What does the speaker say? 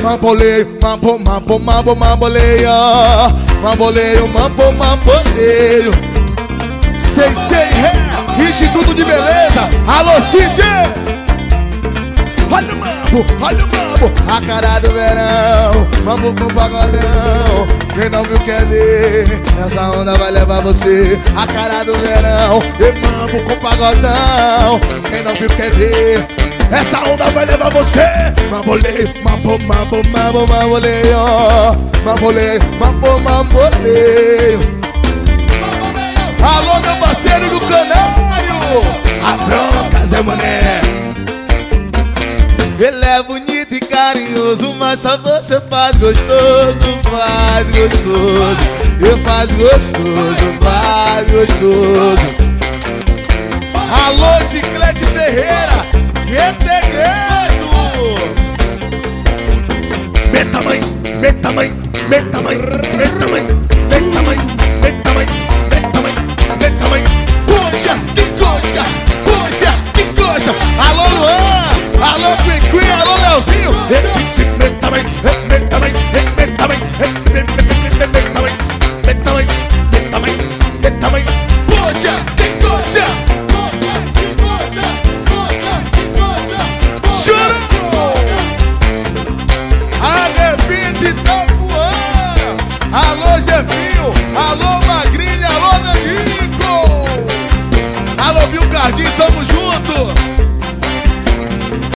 mamboleio, mamboleio, mamboleio, mamboleio. Sei, Instituto de Beleza. Alô, Cid! Olha o mambo, a cara do verão, mambo com pagodão. Quem não viu quer ver, essa onda vai levar você. A cara do verão, e mambo com pagodão. Quem não viu quer ver, essa onda vai levar você. Mamboleio, mamboleio, mamboleio, mamboleio. Alô, meu parceiro do Canário, a bronca, Zé Mané. Ele é bonito e carinhoso, mas só você faz gostoso, faz gostoso. Eu faz gostoso, faz gostoso. Alô, Chiclete Ferreira, Reteguedo. Meta mãe, meta mãe, meta mãe.